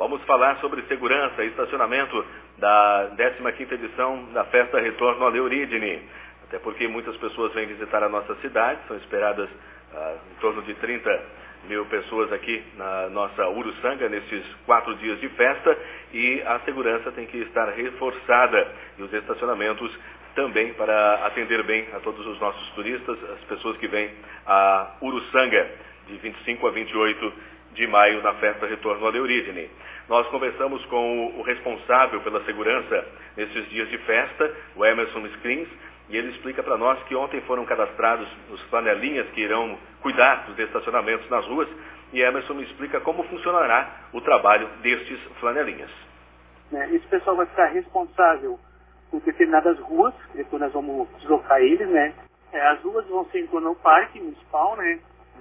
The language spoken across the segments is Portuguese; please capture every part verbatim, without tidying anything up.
Vamos falar sobre segurança e estacionamento da décima quinta edição da Festa Retorno à Eurídene. Até porque muitas pessoas vêm visitar a nossa cidade, são esperadas ah, em torno de trinta mil pessoas aqui na nossa Uruçanga, nesses quatro dias de festa, e a segurança tem que estar reforçada e os estacionamentos também para atender bem a todos os nossos turistas, as pessoas que vêm a Uruçanga, de vinte e cinco a vinte e oito de maio, na Festa Retorno à Eurídene. Nós conversamos com o responsável pela segurança nesses dias de festa, o Emerson Screens, e ele explica para nós que ontem foram cadastrados os flanelinhas que irão cuidar dos estacionamentos nas ruas, e Emerson me explica como funcionará o trabalho destes flanelinhas. Esse pessoal vai ficar responsável por determinadas ruas, depois nós vamos deslocar eles, né? As ruas vão ser em torno ao parque municipal, né?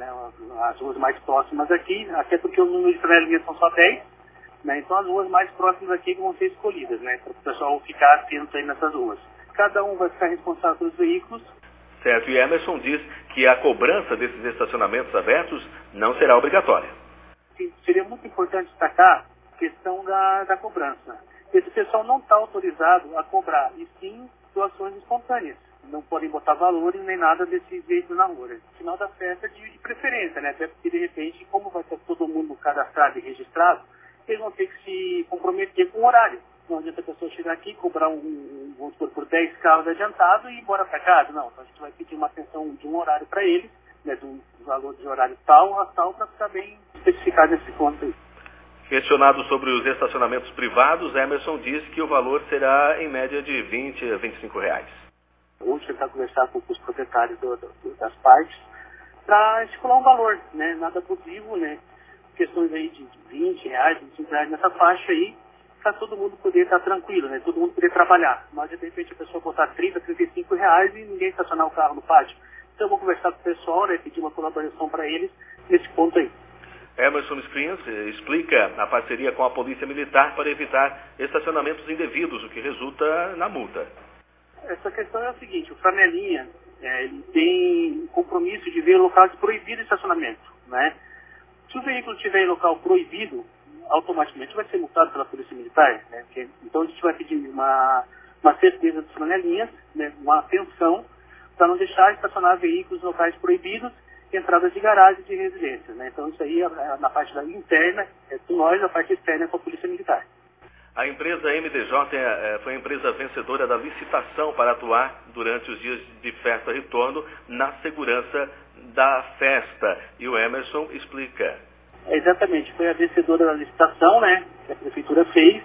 As ruas mais próximas aqui, até porque o número de flanelinhas são só dez, né? Então as ruas mais próximas aqui vão ser escolhidas, né? Para o pessoal ficar atento aí nessas ruas. Cada um vai ficar responsável pelos veículos. Certo, e Emerson diz que a cobrança desses estacionamentos abertos não será obrigatória. Sim, seria muito importante destacar a questão da, da cobrança. Esse pessoal não está autorizado a cobrar, e sim doações espontâneas. Não podem botar valores nem nada desses veículos na rua. No final da festa, de, de preferência, né? Até porque, de repente, como vai ter todo mundo cadastrado e registrado, eles vão ter que se comprometer com o horário. Não adianta a pessoa chegar aqui, cobrar um, um vamos supor, por dez carros adiantados e ir embora para casa. Não, então a gente vai pedir uma atenção de um horário para eles, né, de um valor de horário tal a tal, para ficar bem especificado nesse ponto aí. Questionado sobre os estacionamentos privados, Emerson diz que o valor será em média de vinte a vinte e cinco reais. Hoje tentar conversar com os proprietários do, do, das partes para estipular um valor, né, nada abusivo, né, questões aí de vinte reais, vinte e cinco reais nessa faixa aí, para todo mundo poder estar tranquilo, né? Todo mundo poder trabalhar. Mas de repente a pessoa botar trinta, trinta e cinco reais e ninguém estacionar o carro no pátio. Então eu vou conversar com o pessoal, né? Pedir uma colaboração para eles nesse ponto aí. Emerson Screens explica a parceria com a Polícia Militar para evitar estacionamentos indevidos, o que resulta na multa. Essa questão é o seguinte, o flanelinha, é, ele tem compromisso de ver locais proibidos de estacionamento, né? Se o veículo estiver em local proibido, automaticamente vai ser multado pela Polícia Militar, né? Então a gente vai pedir uma, uma certeza das flanelinhas, né? Uma atenção para não deixar estacionar veículos em locais proibidos, entradas de garagem de residências, né? Então isso aí é na parte da interna, é com nós, a parte externa é com a Polícia Militar. A empresa M D J foi a empresa vencedora da licitação para atuar durante os dias de festa retorno na segurança da festa, e o Emerson explica. É, exatamente, foi a vencedora da licitação, né, que a Prefeitura fez.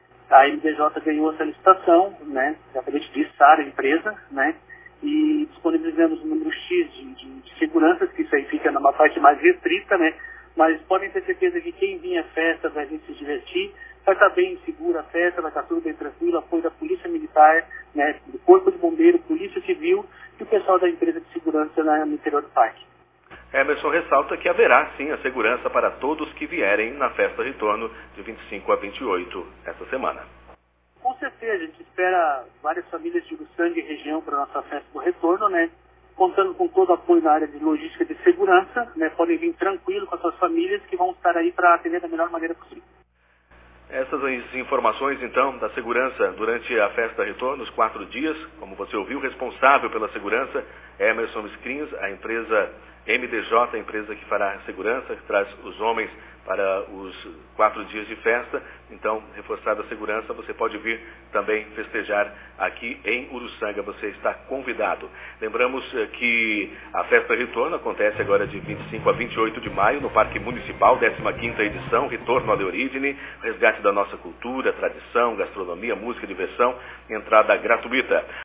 A M D J ganhou essa licitação, né, exatamente de S A R, a empresa, né, e disponibilizamos um número X de, de, de seguranças, que isso aí fica numa parte mais restrita, né, mas podem ter certeza que quem vinha à festa vai vir se divertir, vai estar bem segura a festa, vai estar tudo bem tranquilo, apoio da Polícia Militar, né, do Corpo de Bombeiro, Polícia Civil e o pessoal da empresa de segurança no interior do parque. Emerson ressalta que haverá sim a segurança para todos que vierem na festa retorno de vinte e cinco a vinte e oito essa semana. Com certeza, a gente espera várias famílias de Uruçanga e região para a nossa festa do retorno, né? Contando com todo o apoio na área de logística e de segurança, né? Podem vir tranquilo com as suas famílias que vão estar aí para atender da melhor maneira possível. Essas informações, então, da segurança durante a festa retorno, os quatro dias, como você ouviu, responsável pela segurança, Emerson Screens, a empresa M D J, a empresa que fará a segurança, que traz os homens para os quatro dias de festa. Então, reforçada a segurança, você pode vir também festejar aqui em Uruçanga, você está convidado. Lembramos que a festa retorno acontece agora de vinte e cinco a vinte e oito de maio no Parque Municipal, décima quinta edição, Retorno à Eurídene, resgate da nossa cultura, tradição, gastronomia, música, diversão, entrada gratuita.